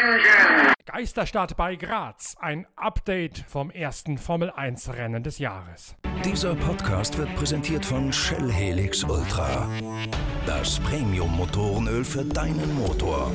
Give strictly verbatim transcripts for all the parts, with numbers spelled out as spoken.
Geisterstart bei Graz, ein Update vom ersten Formel eins Rennen des Jahres. Dieser Podcast wird präsentiert von Shell Helix Ultra. Das Premium-Motorenöl für deinen Motor.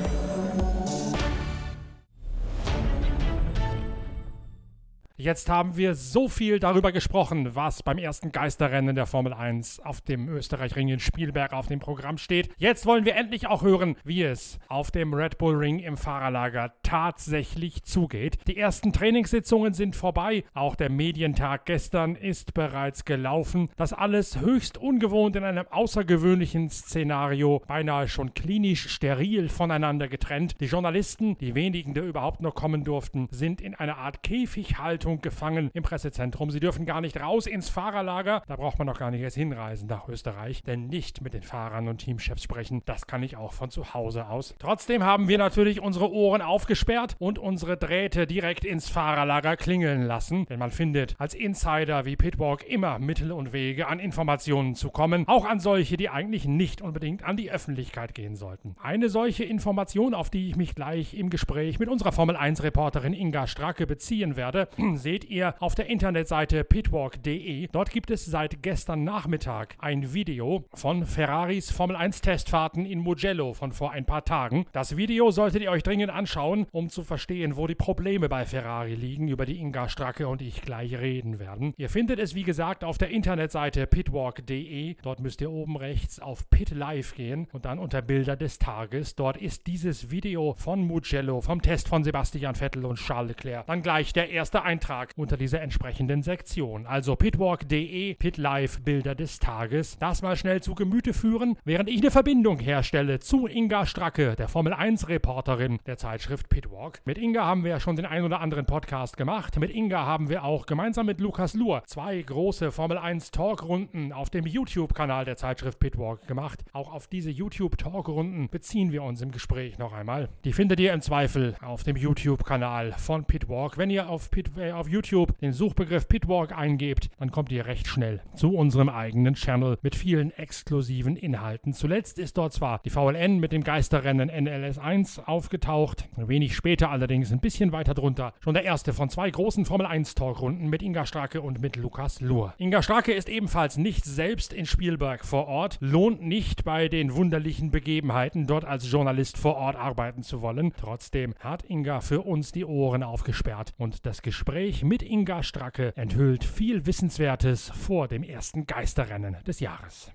Jetzt haben wir so viel darüber gesprochen, was beim ersten Geisterrennen der Formel eins auf dem Österreich-Ring in Spielberg auf dem Programm steht. Jetzt wollen wir endlich auch hören, wie es auf dem Red Bull Ring im Fahrerlager tatsächlich zugeht. Die ersten Trainingssitzungen sind vorbei. Auch der Medientag gestern ist bereits gelaufen. Das alles höchst ungewohnt in einem außergewöhnlichen Szenario, beinahe schon klinisch steril voneinander getrennt. Die Journalisten, die wenigen, die überhaupt noch kommen durften, sind in einer Art Käfighaltung gefangen im Pressezentrum. Sie dürfen gar nicht raus ins Fahrerlager. Da braucht man noch gar nicht erst hinreisen nach Österreich, denn nicht mit den Fahrern und Teamchefs sprechen. Das kann ich auch von zu Hause aus. Trotzdem haben wir natürlich unsere Ohren aufgesperrt und unsere Drähte direkt ins Fahrerlager klingeln lassen, denn man findet als Insider wie Pitwalk immer Mittel und Wege, an Informationen zu kommen, auch an solche, die eigentlich nicht unbedingt an die Öffentlichkeit gehen sollten. Eine solche Information, auf die ich mich gleich im Gespräch mit unserer Formel eins Reporterin Inga Stracke beziehen werde, seht ihr auf der Internetseite pitwalk punkt de. Dort gibt es seit gestern Nachmittag ein Video von Ferraris Formel eins Testfahrten in Mugello von vor ein paar Tagen. Das Video solltet ihr euch dringend anschauen, um zu verstehen, wo die Probleme bei Ferrari liegen, über die Inga Stracke und ich gleich reden werden. Ihr findet es, wie gesagt, auf der Internetseite pitwalk punkt de. Dort müsst ihr oben rechts auf Pit Live gehen und dann unter Bilder des Tages. Dort ist dieses Video von Mugello, vom Test von Sebastian Vettel und Charles Leclerc, dann gleich der erste Eintrag unter dieser entsprechenden Sektion. Also pitwalk punkt de, Pit Live, Bilder des Tages. Das mal schnell zu Gemüte führen, während ich eine Verbindung herstelle zu Inga Stracke, der Formel eins Reporterin der Zeitschrift Pitwalk. Mit Inga haben wir ja schon den ein oder anderen Podcast gemacht. Mit Inga haben wir auch gemeinsam mit Lukas Luhr zwei große Formel eins Talkrunden auf dem YouTube-Kanal der Zeitschrift Pitwalk gemacht. Auch auf diese YouTube-Talkrunden beziehen wir uns im Gespräch noch einmal. Die findet ihr im Zweifel auf dem YouTube-Kanal von Pitwalk. Wenn ihr auf Pit auf YouTube den Suchbegriff Pitwalk eingebt, dann kommt ihr recht schnell zu unserem eigenen Channel mit vielen exklusiven Inhalten. Zuletzt ist dort zwar die V L N mit dem Geisterrennen N L S eins aufgetaucht, wenig später allerdings, ein bisschen weiter drunter, schon der erste von zwei großen Formel eins Talkrunden mit Inga Stracke und mit Lukas Luhr. Inga Stracke ist ebenfalls nicht selbst in Spielberg vor Ort, lohnt nicht bei den wunderlichen Begebenheiten dort als Journalist vor Ort arbeiten zu wollen. Trotzdem hat Inga für uns die Ohren aufgesperrt und das Gespräch mit Inga Stracke enthüllt viel Wissenswertes vor dem ersten Geisterrennen des Jahres.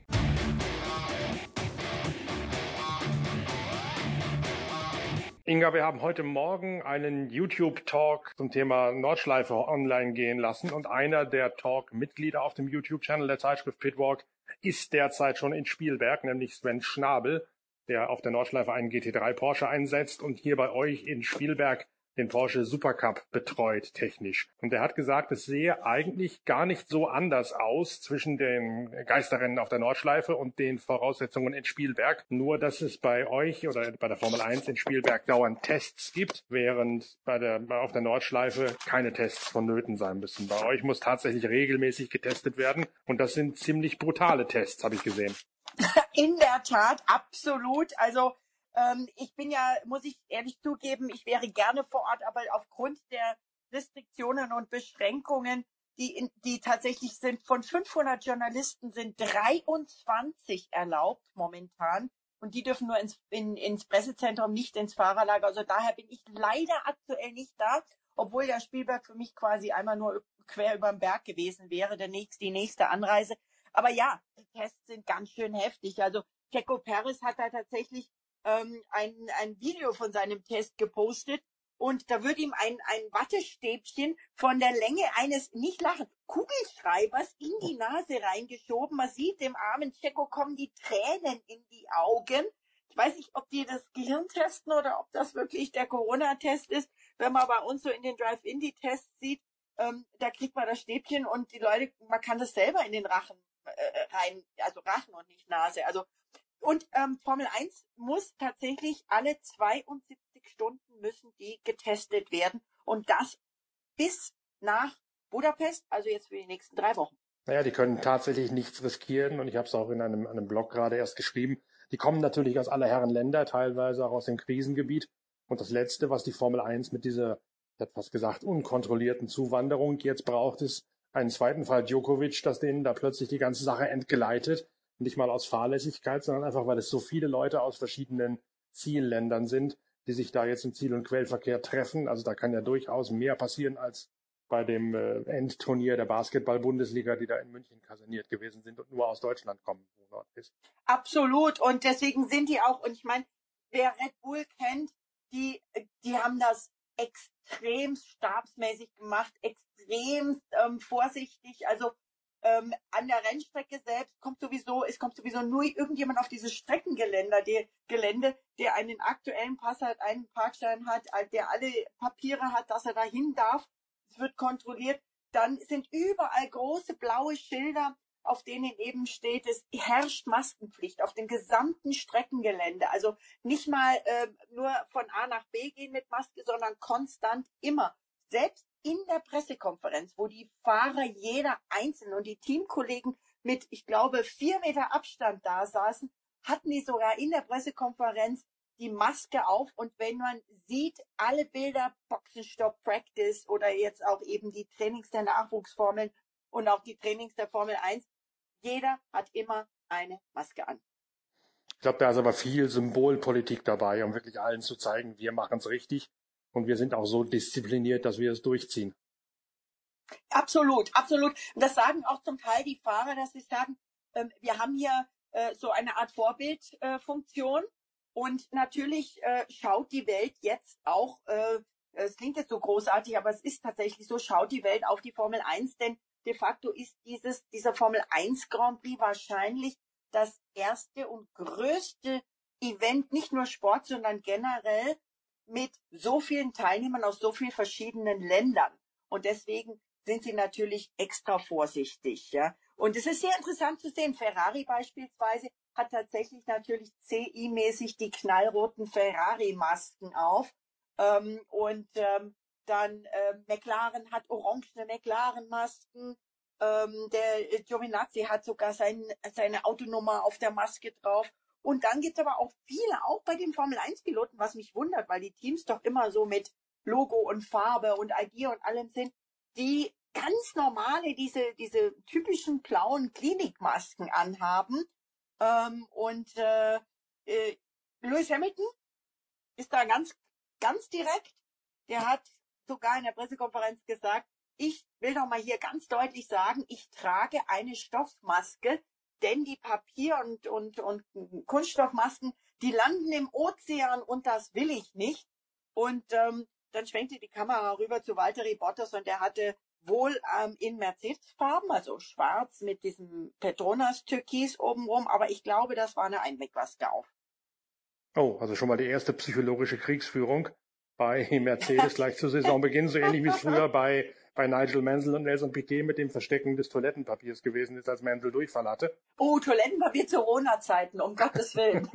Inga, wir haben heute Morgen einen YouTube-Talk zum Thema Nordschleife online gehen lassen und einer der Talk-Mitglieder auf dem YouTube-Channel der Zeitschrift Pitwalk ist derzeit schon in Spielberg, nämlich Sven Schnabel, der auf der Nordschleife einen G T drei Porsche einsetzt und hier bei euch in Spielberg den Porsche Supercup betreut technisch. Und er hat gesagt, es sehe eigentlich gar nicht so anders aus zwischen den Geisterrennen auf der Nordschleife und den Voraussetzungen in Spielberg. Nur, dass es bei euch oder bei der Formel eins in Spielberg dauernd Tests gibt, während bei der, auf der Nordschleife keine Tests vonnöten sein müssen. Bei euch muss tatsächlich regelmäßig getestet werden und das sind ziemlich brutale Tests, habe ich gesehen. In der Tat, absolut. Also Ähm, ich bin ja, muss ich ehrlich zugeben, ich wäre gerne vor Ort, aber aufgrund der Restriktionen und Beschränkungen, die, in, die tatsächlich sind, von fünfhundert Journalisten sind dreiundzwanzig erlaubt momentan und die dürfen nur ins, in, ins Pressezentrum, nicht ins Fahrerlager. Also daher bin ich leider aktuell nicht da, obwohl ja Spielberg für mich quasi einmal nur quer über den Berg gewesen wäre, der nächste, die nächste Anreise. Aber ja, die Tests sind ganz schön heftig. Also Checo Perez hat da tatsächlich Ein, ein Video von seinem Test gepostet und da wird ihm ein, ein Wattestäbchen von der Länge eines, nicht lachen, Kugelschreibers in die Nase reingeschoben. Man sieht dem armen Checo kommen die Tränen in die Augen. Ich weiß nicht, ob die das Gehirn testen oder ob das wirklich der Corona-Test ist. Wenn man bei uns so in den Drive-In-Die-Tests sieht, ähm, da kriegt man das Stäbchen und die Leute, man kann das selber in den Rachen äh, rein, also Rachen und nicht Nase. Also Und ähm, Formel eins muss tatsächlich alle zweiundsiebzig Stunden müssen die getestet werden. Und das bis nach Budapest, also jetzt für die nächsten drei Wochen. Naja, die können tatsächlich nichts riskieren. Und ich habe es auch in einem, einem Blog gerade erst geschrieben. Die kommen natürlich aus aller Herren Länder, teilweise auch aus dem Krisengebiet. Und das Letzte, was die Formel eins mit dieser, ich hätte fast gesagt, unkontrollierten Zuwanderung jetzt braucht, ist einen zweiten Fall Djokovic, dass denen da plötzlich die ganze Sache entgleitet. Nicht mal aus Fahrlässigkeit, sondern einfach, weil es so viele Leute aus verschiedenen Zielländern sind, die sich da jetzt im Ziel- und Quellverkehr treffen. Also da kann ja durchaus mehr passieren als bei dem äh, Endturnier der Basketball-Bundesliga, die da in München kaserniert gewesen sind und nur aus Deutschland kommen, wo dort ist. Absolut. Und deswegen sind die auch, und ich meine, wer Red Bull kennt, die, die haben das extrem stabsmäßig gemacht, extrem ähm, vorsichtig. Also ähm, an der Rennstrecke selbst kommt sowieso, es kommt sowieso nur irgendjemand auf dieses Streckengelände, der Gelände, der einen aktuellen Pass hat, einen Parkschein hat, der alle Papiere hat, dass er dahin darf. Es wird kontrolliert. Dann sind überall große blaue Schilder, auf denen eben steht, es herrscht Maskenpflicht auf dem gesamten Streckengelände. Also nicht mal äh, nur von A nach B gehen mit Maske, sondern konstant immer. Selbst in der Pressekonferenz, wo die Fahrer jeder einzeln und die Teamkollegen mit, ich glaube, vier Meter Abstand da saßen, hatten die sogar in der Pressekonferenz die Maske auf. Und wenn man sieht, alle Bilder, Boxenstopp, Practice oder jetzt auch eben die Trainings der Nachwuchsformeln und auch die Trainings der Formel eins, jeder hat immer eine Maske an. Ich glaube, da ist aber viel Symbolpolitik dabei, um wirklich allen zu zeigen, wir machen es richtig und wir sind auch so diszipliniert, dass wir es durchziehen. Absolut, absolut. Und das sagen auch zum Teil die Fahrer, dass sie sagen, ähm, wir haben hier äh, so eine Art Vorbildfunktion äh, und natürlich äh, schaut die Welt jetzt auch, äh, es klingt jetzt so großartig, aber es ist tatsächlich so, schaut die Welt auf die Formel eins, denn de facto ist dieses, dieser Formel eins Grand Prix wahrscheinlich das erste und größte Event, nicht nur Sport, sondern generell mit so vielen Teilnehmern aus so vielen verschiedenen Ländern. Und deswegen sind sie natürlich extra vorsichtig. Ja. Und es ist sehr interessant zu sehen, Ferrari beispielsweise hat tatsächlich natürlich C I-mäßig die knallroten Ferrari-Masken auf. Ähm, und ähm, dann äh, McLaren hat orangene McLaren-Masken. Ähm, der Giovinazzi hat sogar sein, seine Autonummer auf der Maske drauf. Und dann gibt es aber auch viele, auch bei den Formel eins Piloten, was mich wundert, weil die Teams doch immer so mit Logo und Farbe und I D und allem sind, die ganz normale, diese, diese typischen blauen Klinikmasken anhaben. Ähm, und äh, äh, Lewis Hamilton ist da ganz, ganz direkt. Der hat sogar in der Pressekonferenz gesagt, ich will doch mal hier ganz deutlich sagen, ich trage eine Stoffmaske, denn die Papier- und, und, und Kunststoffmasken, die landen im Ozean und das will ich nicht. Und ähm, dann schwenkte die Kamera rüber zu Valtteri Bottas und der hatte wohl ähm, in Mercedes-Farben, also schwarz mit diesem Petronas-Türkis obenrum, aber ich glaube, das war eine Einwegmaske auf. Oh, also schon mal die erste psychologische Kriegsführung bei Mercedes gleich zu Saisonbeginn, so ähnlich wie es früher bei, bei Nigel Mansell und Nelson Piquet mit dem Verstecken des Toilettenpapiers gewesen ist, als Mansell Durchfall hatte. Oh, Toilettenpapier zu Corona-Zeiten, um Gottes Willen.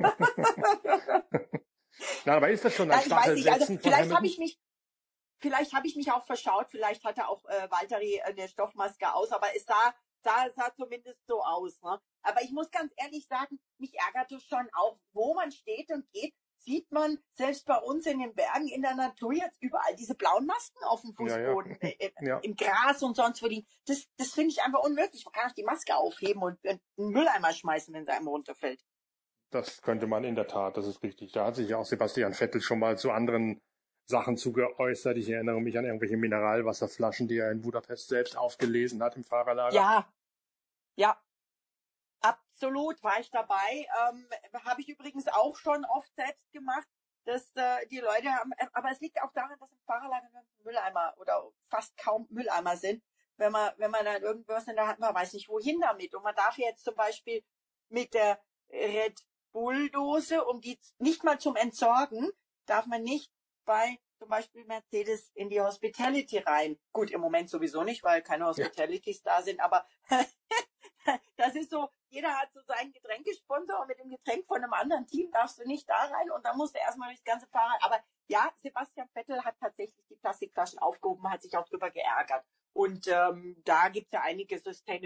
Na, aber ist das schon ein Nein, ich weiß nicht, also Stachelsetzen von vielleicht Hamilton? habe ich mich Vielleicht habe ich mich auch verschaut, vielleicht hatte auch äh, Valtteri eine Stoffmaske aus, aber es sah, sah, sah zumindest so aus. Ne? Aber ich muss ganz ehrlich sagen, mich ärgerte schon auch, wo man steht und geht, sieht man selbst bei uns in den Bergen in der Natur jetzt überall diese blauen Masken auf dem Fußboden, Ja, ja. Äh, Ja. im Gras und sonst wo die. Das, das finde ich einfach unmöglich. Man kann auch die Maske aufheben und einen Mülleimer schmeißen, wenn sie einem runterfällt. Das könnte man in der Tat, das ist richtig. Da hat sich ja auch Sebastian Vettel schon mal zu anderen Sachen zu geäußert. Ich erinnere mich an irgendwelche Mineralwasserflaschen, die er in Budapest selbst aufgelesen hat im Fahrerlager. Ja, ja, absolut war ich dabei. Ähm, habe ich übrigens auch schon oft selbst gemacht, dass äh, die Leute haben, aber es liegt auch daran, dass im Fahrerlager nur Mülleimer oder fast kaum Mülleimer sind. Wenn man, wenn man dann irgendwas in der Hand, man weiß nicht wohin damit. Und man darf jetzt zum Beispiel mit der Red Bull-Dose, um die nicht mal zum Entsorgen, darf man nicht bei zum Beispiel Mercedes in die Hospitality rein. Gut, im Moment sowieso nicht, weil keine Hospitalities ja da sind, aber das ist so, jeder hat so seinen Getränkesponsor und mit dem Getränk von einem anderen Team darfst du nicht da rein und dann musst du erstmal durchs ganze Fahrrad. Aber ja, Sebastian Vettel hat tatsächlich die Plastikflaschen aufgehoben, hat sich auch drüber geärgert. Und ähm, da gibt es ja einige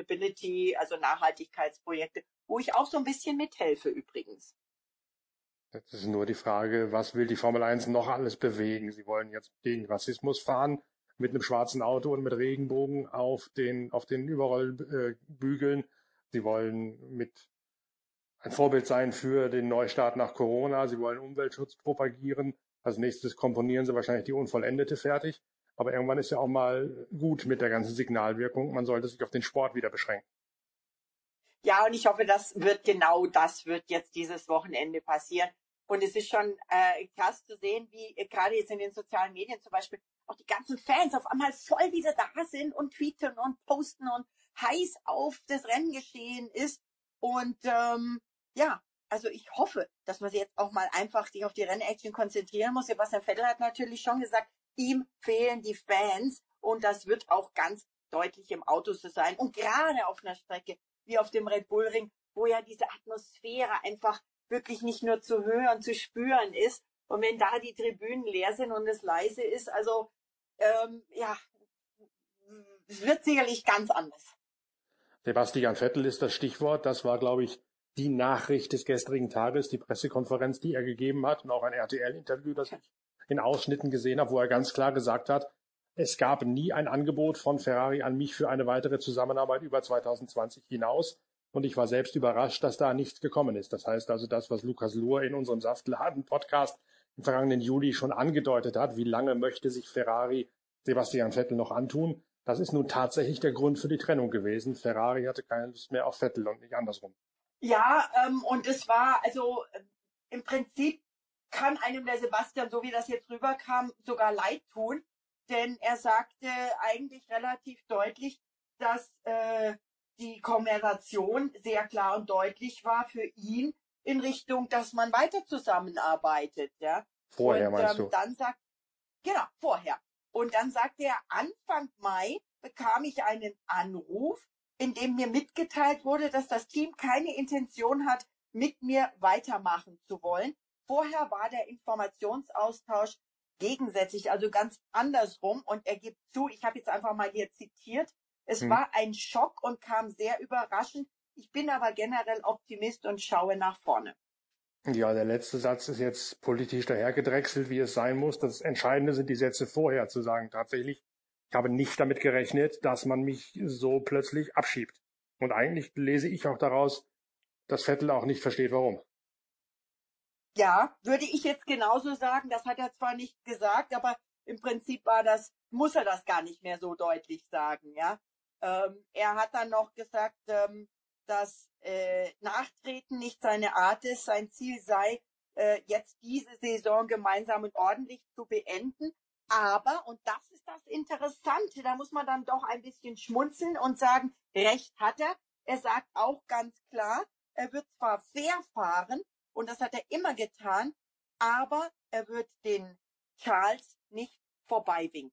Sustainability, also Nachhaltigkeitsprojekte, wo ich auch so ein bisschen mithelfe übrigens. Jetzt ist nur die Frage, was will die Formel eins noch alles bewegen? Sie wollen jetzt gegen Rassismus fahren, mit einem schwarzen Auto und mit Regenbogen auf den, auf den Überrollbügeln. Sie wollen mit ein Vorbild sein für den Neustart nach Corona. Sie wollen Umweltschutz propagieren. Als nächstes komponieren sie wahrscheinlich die Unvollendete fertig. Aber irgendwann ist ja auch mal gut mit der ganzen Signalwirkung. Man sollte sich auf den Sport wieder beschränken. Ja, und ich hoffe, das wird genau das wird jetzt dieses Wochenende passieren. Und es ist schon äh, krass zu sehen, wie äh, gerade jetzt in den sozialen Medien zum Beispiel auch die ganzen Fans auf einmal voll wieder da sind und tweeten und posten und heiß auf das Renngeschehen ist. Und ähm, ja, also ich hoffe, dass man sich jetzt auch mal einfach sich auf die Rennaction konzentrieren muss. Sebastian Vettel hat natürlich schon gesagt, ihm fehlen die Fans und das wird auch ganz deutlich im Auto so sein. Und gerade auf einer Strecke wie auf dem Red Bull Ring, wo ja diese Atmosphäre einfach wirklich nicht nur zu hören, zu spüren ist. Und wenn da die Tribünen leer sind und es leise ist, also ähm, ja, es wird sicherlich ganz anders. Sebastian Vettel ist das Stichwort. Das war, glaube ich, die Nachricht des gestrigen Tages, die Pressekonferenz, die er gegeben hat und auch ein R T L-Interview, das ich in Ausschnitten gesehen habe, wo er ganz klar gesagt hat, es gab nie ein Angebot von Ferrari an mich für eine weitere Zusammenarbeit über zwanzig zwanzig hinaus. Und ich war selbst überrascht, dass da nichts gekommen ist. Das heißt also, das, was Lukas Luhr in unserem Saftladen-Podcast im vergangenen Juli schon angedeutet hat, wie lange möchte sich Ferrari Sebastian Vettel noch antun, das ist nun tatsächlich der Grund für die Trennung gewesen. Ferrari hatte keine Lust mehr auf Vettel und nicht andersrum. Ja, ähm, und es war, also äh, im Prinzip kann einem der Sebastian, so wie das jetzt rüberkam, sogar leid tun. Denn er sagte eigentlich relativ deutlich, dass äh, die Konversation sehr klar und deutlich war für ihn in Richtung, dass man weiter zusammenarbeitet. Ja. Vorher und, meinst ähm, du? Dann sagt, genau, vorher. Und dann sagte er, Anfang Mai bekam ich einen Anruf, in dem mir mitgeteilt wurde, dass das Team keine Intention hat, mit mir weitermachen zu wollen. Vorher war der Informationsaustausch gegensätzlich, also ganz andersrum. Und er gibt zu, ich habe jetzt einfach mal hier zitiert, es hm. war ein Schock und kam sehr überraschend. Ich bin aber generell Optimist und schaue nach vorne. Ja, der letzte Satz ist jetzt politisch dahergedrechselt, wie es sein muss. Das Entscheidende sind die Sätze vorher zu sagen. Tatsächlich, ich habe nicht damit gerechnet, dass man mich so plötzlich abschiebt. Und eigentlich lese ich auch daraus, dass Vettel auch nicht versteht, warum. Ja, würde ich jetzt genauso sagen. Das hat er zwar nicht gesagt, aber im Prinzip war das, muss er das gar nicht mehr so deutlich sagen, ja. Ähm, er hat dann noch gesagt, ähm, dass äh, Nachtreten nicht seine Art ist. Sein Ziel sei, äh, jetzt diese Saison gemeinsam und ordentlich zu beenden. Aber, und das ist das Interessante, da muss man dann doch ein bisschen schmunzeln und sagen, recht hat er. Er sagt auch ganz klar, er wird zwar fair fahren, und das hat er immer getan, aber er wird den Charles nicht vorbeiwinken.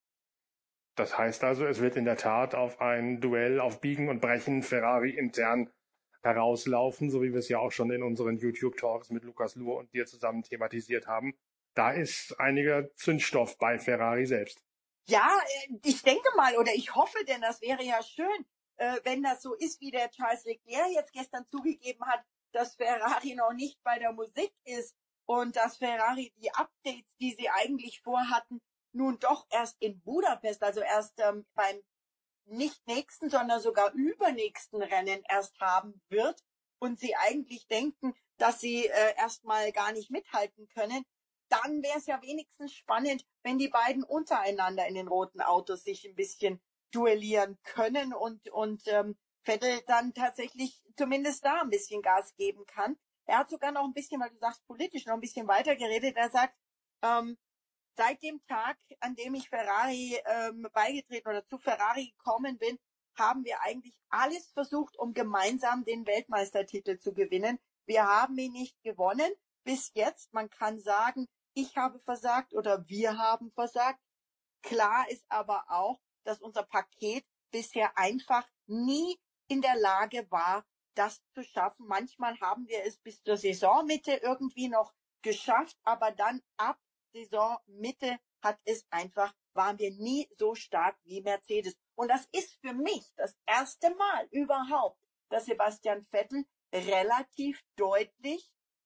Das heißt also, es wird in der Tat auf ein Duell auf Biegen und Brechen Ferrari intern herauslaufen, so wie wir es ja auch schon in unseren YouTube-Talks mit Lukas Luhr und dir zusammen thematisiert haben. Da ist einiger Zündstoff bei Ferrari selbst. Ja, ich denke mal, oder ich hoffe, denn das wäre ja schön, wenn das so ist, wie der Charles Leclerc jetzt gestern zugegeben hat, dass Ferrari noch nicht bei der Musik ist und dass Ferrari die Updates, die sie eigentlich vorhatten, nun doch erst in Budapest, also erst ähm, beim nicht nächsten, sondern sogar übernächsten Rennen erst haben wird und sie eigentlich denken, dass sie äh, erstmal gar nicht mithalten können, dann wäre es ja wenigstens spannend, wenn die beiden untereinander in den roten Autos sich ein bisschen duellieren können und, und ähm, Vettel dann tatsächlich zumindest da ein bisschen Gas geben kann. Er hat sogar noch ein bisschen, weil du sagst politisch, noch ein bisschen weiter geredet. Er sagt, ähm, seit dem Tag, an dem ich Ferrari ähm, beigetreten oder zu Ferrari gekommen bin, haben wir eigentlich alles versucht, um gemeinsam den Weltmeistertitel zu gewinnen. Wir haben ihn nicht gewonnen bis jetzt. Man kann sagen, ich habe versagt oder wir haben versagt. Klar ist aber auch, dass unser Paket bisher einfach nie in der Lage war, das zu schaffen. Manchmal haben wir es bis zur Saisonmitte irgendwie noch geschafft, aber dann ab Saisonmitte hat es einfach, waren wir nie so stark wie Mercedes. Und das ist für mich das erste Mal überhaupt, dass Sebastian Vettel relativ deutlich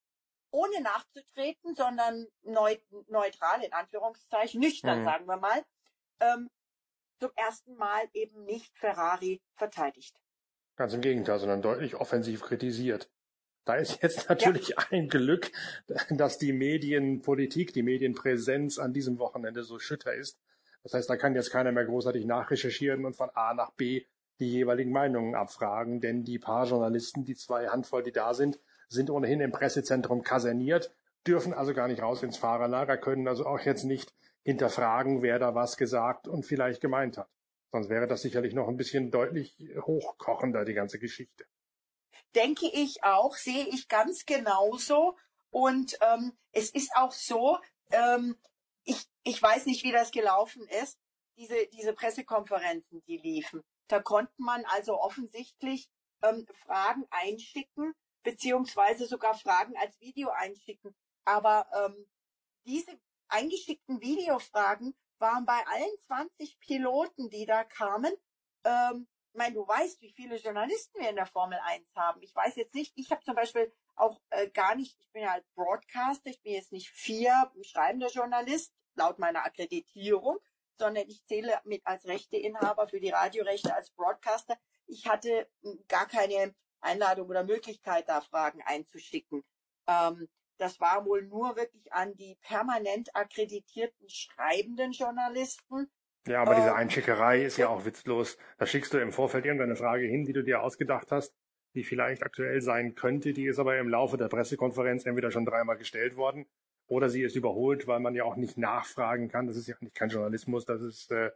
ohne nachzutreten, sondern neu, neutral, in Anführungszeichen, nüchtern, Mhm. sagen wir mal, ähm, zum ersten Mal eben nicht Ferrari verteidigt. Ganz im Gegenteil, sondern deutlich offensiv kritisiert. Da ist jetzt Ja, natürlich ein Glück, dass die Medienpolitik, die Medienpräsenz an diesem Wochenende so schütter ist. Das heißt, da kann jetzt keiner mehr großartig nachrecherchieren und von A nach B die jeweiligen Meinungen abfragen, denn die paar Journalisten, die zwei Handvoll, die da sind, sind ohnehin im Pressezentrum kaserniert, dürfen also gar nicht raus ins Fahrerlager, können also auch jetzt nicht hinterfragen, wer da was gesagt und vielleicht gemeint hat. Sonst wäre das sicherlich noch ein bisschen deutlich hochkochender, die ganze Geschichte. denke ich auch, sehe ich ganz genauso. Und ähm, es ist auch so, ähm, ich, ich weiß nicht, wie das gelaufen ist, diese, diese Pressekonferenzen, die liefen. Da konnte man also offensichtlich ähm, Fragen einschicken, beziehungsweise sogar Fragen als Video einschicken. Aber ähm, diese eingeschickten Videofragen waren bei allen zwanzig Piloten, die da kamen. Ähm, ich meine, du weißt, wie viele Journalisten wir in der Formel eins haben. Ich weiß jetzt nicht, ich habe zum Beispiel auch äh, gar nicht, ich bin ja als Broadcaster, ich bin jetzt nicht vier schreibender Journalist, laut meiner Akkreditierung, sondern ich zähle mit als Rechteinhaber für die Radiorechte als Broadcaster. Ich hatte gar keine Einladung oder Möglichkeit, da Fragen einzuschicken. Ähm, das war wohl nur wirklich an die permanent akkreditierten schreibenden Journalisten. Ja, aber diese Ähm, Einschickerei ist ja auch witzlos. Da schickst du im Vorfeld irgendeine Frage hin, die du dir ausgedacht hast, die vielleicht aktuell sein könnte. Die ist aber im Laufe der Pressekonferenz entweder schon dreimal gestellt worden oder sie ist überholt, weil man ja auch nicht nachfragen kann. Das ist ja nicht kein Journalismus, das ist äh,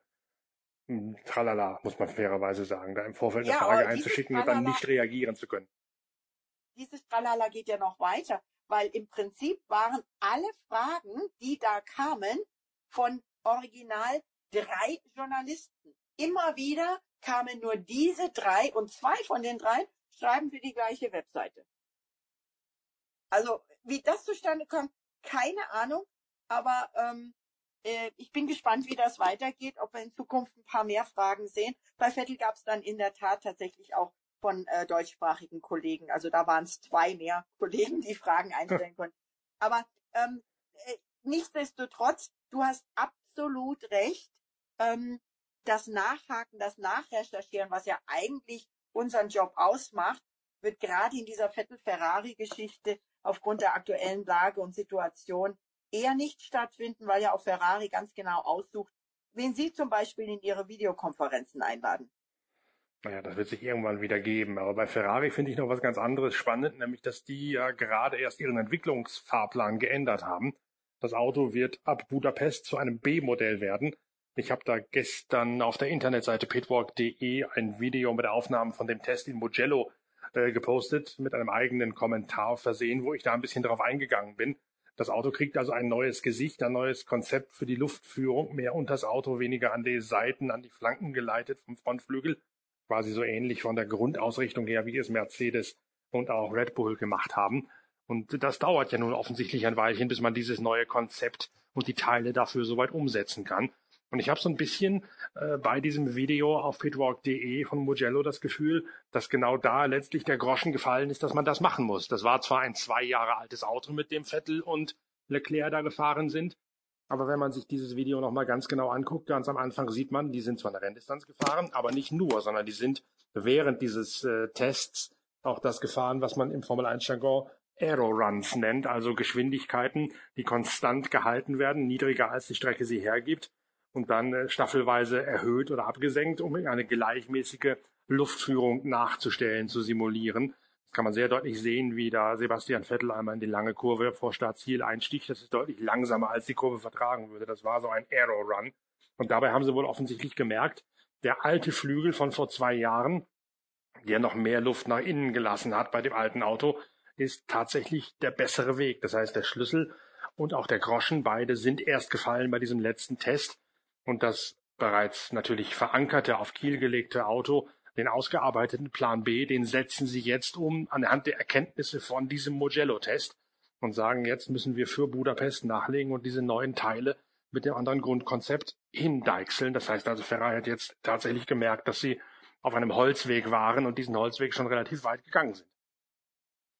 ein Tralala, muss man fairerweise sagen, da im Vorfeld eine ja, Frage aber dieses einzuschicken und dann Tralala, nicht reagieren zu können. dieses Tralala geht ja noch weiter, weil im Prinzip waren alle Fragen, die da kamen, von original drei Journalisten. Immer wieder kamen nur diese drei und zwei von den drei schreiben für die gleiche Webseite. Also wie das zustande kommt, keine Ahnung, aber ähm, äh, ich bin gespannt, wie das weitergeht, ob wir in Zukunft ein paar mehr Fragen sehen. Bei Vettel gab es dann in der Tat tatsächlich auch von äh, deutschsprachigen Kollegen, also da waren es zwei mehr Kollegen, die Fragen einstellen konnten. Aber ähm, äh, nichtsdestotrotz, du hast absolut recht, ähm, das Nachhaken, das Nachrecherchieren, was ja eigentlich unseren Job ausmacht, wird gerade in dieser Vettel-Ferrari-Geschichte aufgrund der aktuellen Lage und Situation eher nicht stattfinden, weil ja auch Ferrari ganz genau aussucht, wen sie zum Beispiel in ihre Videokonferenzen einladen. Naja, das wird sich irgendwann wieder geben. Aber bei Ferrari finde ich noch was ganz anderes spannend, nämlich dass die ja gerade erst ihren Entwicklungsfahrplan geändert haben. Das Auto wird ab Budapest zu einem B-Modell werden. Ich habe da gestern auf der Internetseite pitwalk punkt de ein Video mit Aufnahmen von dem Test in Mugello äh, gepostet, mit einem eigenen Kommentar versehen, wo ich da ein bisschen drauf eingegangen bin. Das Auto kriegt also ein neues Gesicht, ein neues Konzept für die Luftführung, mehr unters Auto, weniger an die Seiten, an die Flanken geleitet vom Frontflügel. Quasi so ähnlich von der Grundausrichtung her, wie es Mercedes und auch Red Bull gemacht haben. Und das dauert ja nun offensichtlich ein Weilchen, bis man dieses neue Konzept und die Teile dafür soweit umsetzen kann. Und ich habe so ein bisschen äh, bei diesem Video auf pitwalk punkt de von Mugello das Gefühl, dass genau da letztlich der Groschen gefallen ist, dass man das machen muss. Das war zwar ein zwei Jahre altes Auto, mit dem Vettel und Leclerc da gefahren sind, aber wenn man sich dieses Video nochmal ganz genau anguckt, ganz am Anfang sieht man, die sind zwar eine Renndistanz gefahren, aber nicht nur, sondern die sind während dieses äh, Tests auch das gefahren, was man im Formel eins Jargon Aero-Runs nennt, also Geschwindigkeiten, die konstant gehalten werden, niedriger als die Strecke sie hergibt und dann äh, staffelweise erhöht oder abgesenkt, um eine gleichmäßige Luftführung nachzustellen, zu simulieren. Das kann man sehr deutlich sehen, wie da Sebastian Vettel einmal in die lange Kurve vor Startziel einstieg. Das ist deutlich langsamer, als die Kurve vertragen würde. Das war so ein Aero-Run. Und dabei haben sie wohl offensichtlich gemerkt, der alte Flügel von vor zwei Jahren, der noch mehr Luft nach innen gelassen hat bei dem alten Auto, ist tatsächlich der bessere Weg. Das heißt, der Schlüssel und auch der Groschen, beide sind erst gefallen bei diesem letzten Test. Und das bereits natürlich verankerte, auf Kiel gelegte Auto, den ausgearbeiteten Plan B, den setzen sie jetzt um anhand der Erkenntnisse von diesem Mugello-Test und sagen, jetzt müssen wir für Budapest nachlegen und diese neuen Teile mit dem anderen Grundkonzept hindeichseln. Das heißt also, Ferrari hat jetzt tatsächlich gemerkt, dass sie auf einem Holzweg waren und diesen Holzweg schon relativ weit gegangen sind.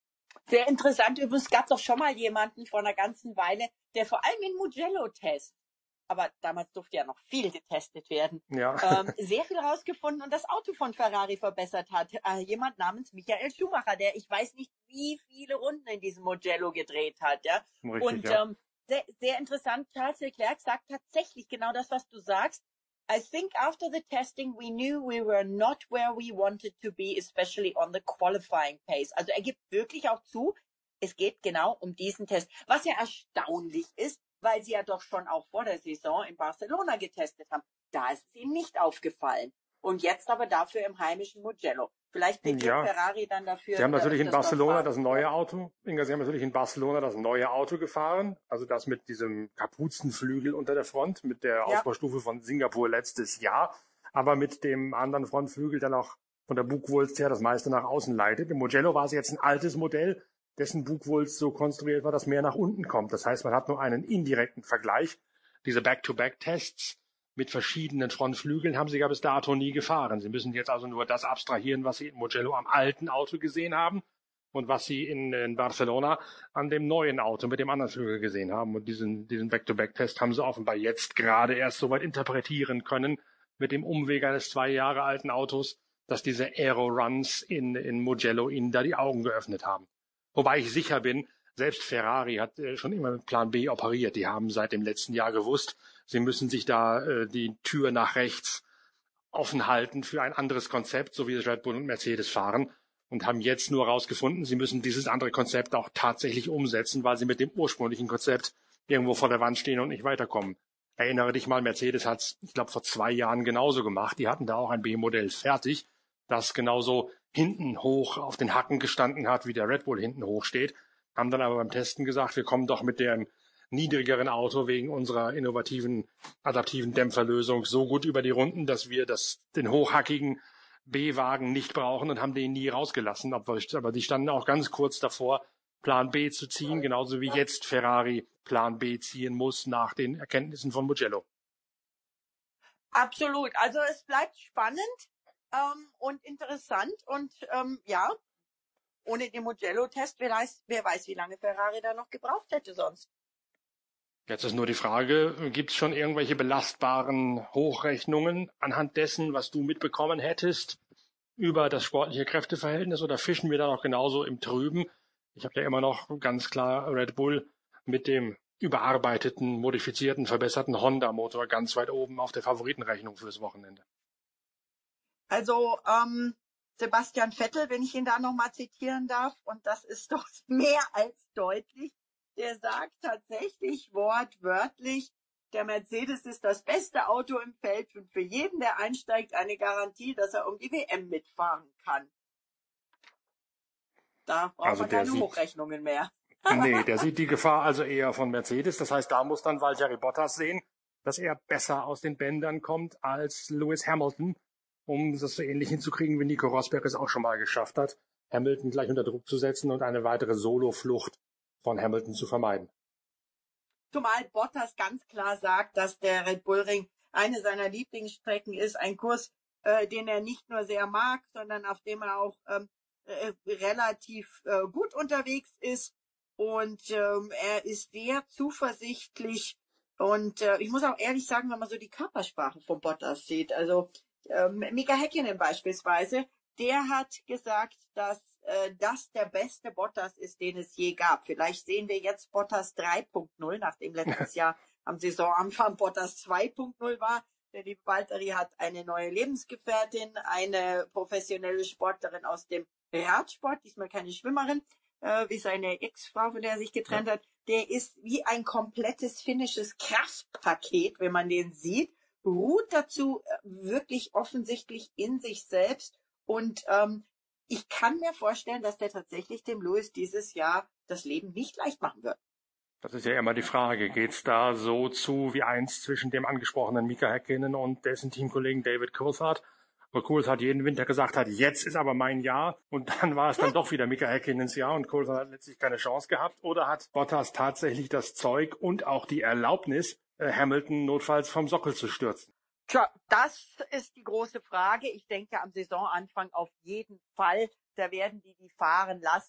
Sehr interessant. Übrigens, es gab doch schon mal jemanden vor einer ganzen Weile, der vor allem in Mugello-Test, aber damals durfte ja noch viel getestet werden, Ja. ähm, sehr viel rausgefunden und das Auto von Ferrari verbessert hat. Äh, jemand namens Michael Schumacher, der ich weiß nicht, wie viele Runden in diesem Mugello gedreht hat. Ja? Richtig, und ja. ähm, sehr, sehr interessant, Charles Leclerc sagt tatsächlich genau das, was du sagst. I think after the testing we knew we were not where we wanted to be, especially on the qualifying pace. Also er gibt wirklich auch zu, es geht genau um diesen Test. Was ja erstaunlich ist, weil sie ja doch schon auch vor der Saison in Barcelona getestet haben. Da ist es ihnen nicht aufgefallen. Und jetzt aber dafür im heimischen Mugello. Vielleicht plädiert Ja. Ferrari dann dafür. Sie haben natürlich in öfters dort Barcelona fahren. das neue Auto, Inga, Sie haben natürlich in Barcelona das neue Auto gefahren, also das mit diesem Kapuzenflügel unter der Front, mit der Ja. Aufbaustufe von Singapur letztes Jahr, aber mit dem anderen Frontflügel, der noch von der Bugwulst her das meiste nach außen leitet. Im Mugello war es jetzt ein altes Modell, dessen Bugwulst so konstruiert war, dass mehr nach unten kommt. Das heißt, man hat nur einen indirekten Vergleich. Diese Back-to-Back-Tests mit verschiedenen Frontflügeln haben sie ja bis dato nie gefahren. Sie müssen jetzt also nur das abstrahieren, was sie in Mugello am alten Auto gesehen haben und was sie in, in Barcelona an dem neuen Auto mit dem anderen Flügel gesehen haben. Und diesen, diesen Back-to-Back-Test haben sie offenbar jetzt gerade erst soweit interpretieren können mit dem Umweg eines zwei Jahre alten Autos, dass diese Aero-Runs in, in Mugello ihnen da die Augen geöffnet haben. Wobei ich sicher bin, selbst Ferrari hat äh, schon immer mit Plan B operiert. Die haben seit dem letzten Jahr gewusst, sie müssen sich da äh, die Tür nach rechts offen halten für ein anderes Konzept, so wie es Red Bull und Mercedes fahren, und haben jetzt nur herausgefunden, sie müssen dieses andere Konzept auch tatsächlich umsetzen, weil sie mit dem ursprünglichen Konzept irgendwo vor der Wand stehen und nicht weiterkommen. Erinnere dich mal, Mercedes hat es, ich glaube, vor zwei Jahren genauso gemacht. Die hatten da auch ein B-Modell fertig, das genauso hinten hoch auf den Hacken gestanden hat, wie der Red Bull hinten hoch steht, haben dann aber beim Testen gesagt, wir kommen doch mit dem niedrigeren Auto wegen unserer innovativen, adaptiven Dämpferlösung so gut über die Runden, dass wir das, den hochhackigen B-Wagen nicht brauchen und haben den nie rausgelassen. Aber die standen auch ganz kurz davor, Plan B zu ziehen, genauso wie jetzt Ferrari Plan B ziehen muss nach den Erkenntnissen von Mugello. Absolut. Also es bleibt spannend ähm, und interessant und ähm, ja, ohne den Mugello-Test, wer weiß, wer weiß, wie lange Ferrari da noch gebraucht hätte sonst. Jetzt ist nur die Frage, gibt es schon irgendwelche belastbaren Hochrechnungen anhand dessen, was du mitbekommen hättest über das sportliche Kräfteverhältnis, oder fischen wir da noch genauso im Trüben? Ich habe ja immer noch ganz klar Red Bull mit dem überarbeiteten, modifizierten, verbesserten Honda-Motor ganz weit oben auf der Favoritenrechnung fürs Wochenende. Also ähm, Sebastian Vettel, wenn ich ihn da nochmal zitieren darf, und das ist doch mehr als deutlich, der sagt tatsächlich wortwörtlich, der Mercedes ist das beste Auto im Feld und für jeden, der einsteigt, eine Garantie, dass er um die W M mitfahren kann. Da braucht Also man der keine sieht- Hochrechnungen mehr. Nee, der sieht die Gefahr also eher von Mercedes. Das heißt, da muss dann Valtteri Bottas sehen, dass er besser aus den Bändern kommt als Lewis Hamilton, um das so ähnlich hinzukriegen, wie Nico Rosberg es auch schon mal geschafft hat, Hamilton gleich unter Druck zu setzen und eine weitere Soloflucht von Hamilton zu vermeiden. Zumal Bottas ganz klar sagt, dass der Red Bull Ring eine seiner Lieblingsstrecken ist, ein Kurs, äh, den er nicht nur sehr mag, sondern auf dem er auch ähm, äh, relativ äh, gut unterwegs ist. Und ähm, er ist sehr zuversichtlich. Und äh, ich muss auch ehrlich sagen, wenn man so die Körpersprache von Bottas sieht, also ähm, Mika Häkkinen beispielsweise, der hat gesagt, dass äh, das der beste Bottas ist, den es je gab. Vielleicht sehen wir jetzt Bottas drei Punkt null, nachdem letztes Jahr am Saisonanfang Bottas zwei Punkt null war. Der liebe Valtteri hat eine neue Lebensgefährtin, eine professionelle Sportlerin aus dem Radsport, diesmal keine Schwimmerin, äh, wie seine Ex-Frau, von der er sich getrennt ja. hat. Der ist wie ein komplettes finnisches Kraftpaket, wenn man den sieht, ruht dazu äh, wirklich offensichtlich in sich selbst. Und ähm, ich kann mir vorstellen, dass der tatsächlich dem Lewis dieses Jahr das Leben nicht leicht machen wird. Das ist ja immer die Frage, geht's da so zu wie einst zwischen dem angesprochenen Mika Häkkinen und dessen Teamkollegen David Coulthard, wo Coulthard jeden Winter gesagt hat, jetzt ist aber mein Jahr, und dann war es dann doch wieder Mika Häkkinens Jahr und Coulthard hat letztlich keine Chance gehabt, oder hat Bottas tatsächlich das Zeug und auch die Erlaubnis, Hamilton notfalls vom Sockel zu stürzen? Tja, das ist die große Frage. Ich denke am Saisonanfang auf jeden Fall, da werden die die fahren lassen.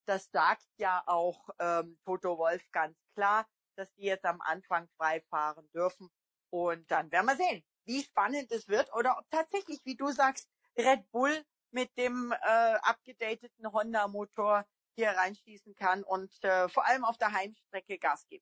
das sagt ja auch ähm, Toto Wolff ganz klar, dass die jetzt am Anfang frei fahren dürfen. Und dann werden wir sehen, wie spannend es wird oder ob tatsächlich, wie du sagst, Red Bull mit dem äh, abgedateten Honda-Motor hier reinschießen kann und äh, vor allem auf der Heimstrecke Gas geben.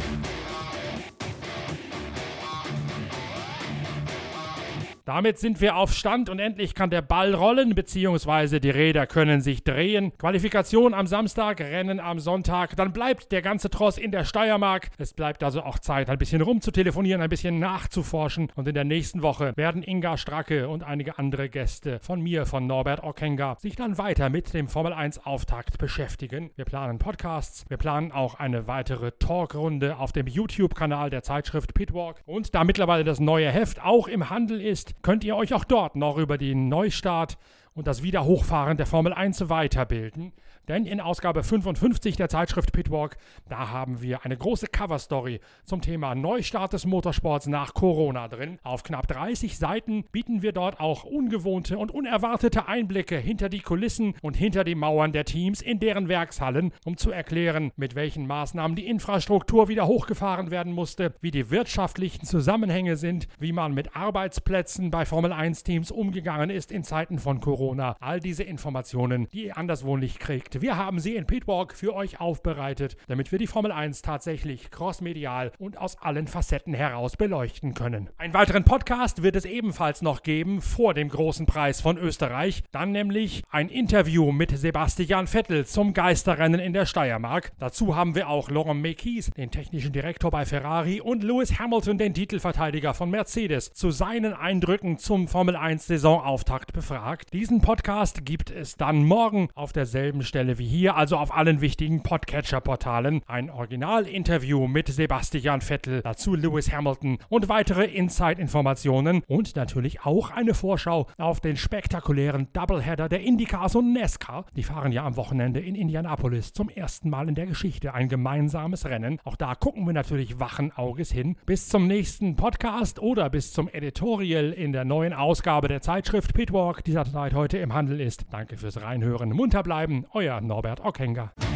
Damit sind wir auf Stand und endlich kann der Ball rollen, beziehungsweise die Räder können sich drehen. Qualifikation am Samstag, Rennen am Sonntag, dann bleibt der ganze Tross in der Steiermark. Es bleibt also auch Zeit, ein bisschen rumzutelefonieren, ein bisschen nachzuforschen und in der nächsten Woche werden Inga Stracke und einige andere Gäste von mir, von Norbert Ockenger, sich dann weiter mit dem Formel eins Auftakt beschäftigen. Wir planen Podcasts, wir planen auch eine weitere Talkrunde auf dem YouTube-Kanal der Zeitschrift Pitwalk und da mittlerweile das neue Heft auch im Handel ist, könnt ihr euch auch dort noch über den Neustart und das Wiederhochfahren der Formel eins weiterbilden. Denn in Ausgabe fünfundfünfzig der Zeitschrift Pitwalk, da haben wir eine große Coverstory zum Thema Neustart des Motorsports nach Corona drin. Auf knapp dreißig Seiten bieten wir dort auch ungewohnte und unerwartete Einblicke hinter die Kulissen und hinter die Mauern der Teams in deren Werkshallen, um zu erklären, mit welchen Maßnahmen die Infrastruktur wieder hochgefahren werden musste, wie die wirtschaftlichen Zusammenhänge sind, wie man mit Arbeitsplätzen bei Formel eins Teams umgegangen ist in Zeiten von Corona. All diese Informationen, die ihr anderswo nicht kriegt. Wir haben sie in Pitwalk für euch aufbereitet, damit wir die Formel eins tatsächlich crossmedial und aus allen Facetten heraus beleuchten können. Einen weiteren Podcast wird es ebenfalls noch geben vor dem großen Preis von Österreich. Dann nämlich ein Interview mit Sebastian Vettel zum Geisterrennen in der Steiermark. Dazu haben wir auch Laurent Mekies, den technischen Direktor bei Ferrari, und Lewis Hamilton, den Titelverteidiger von Mercedes, zu seinen Eindrücken zum Formel eins Saisonauftakt befragt. Diesen Podcast gibt es dann morgen auf derselben Stelle wie hier, also auf allen wichtigen Podcatcher-Portalen. Ein Original-Interview mit Sebastian Vettel, dazu Lewis Hamilton und weitere Inside-Informationen und natürlich auch eine Vorschau auf den spektakulären Doubleheader der IndyCars und NASCAR. Die fahren ja am Wochenende in Indianapolis zum ersten Mal in der Geschichte ein gemeinsames Rennen. Auch da gucken wir natürlich wachen Auges hin. Bis zum nächsten Podcast oder bis zum Editorial in der neuen Ausgabe der Zeitschrift Pitwalk, die seit heute im Handel ist. Danke fürs Reinhören. Munter bleiben, euer Norbert Ockenger.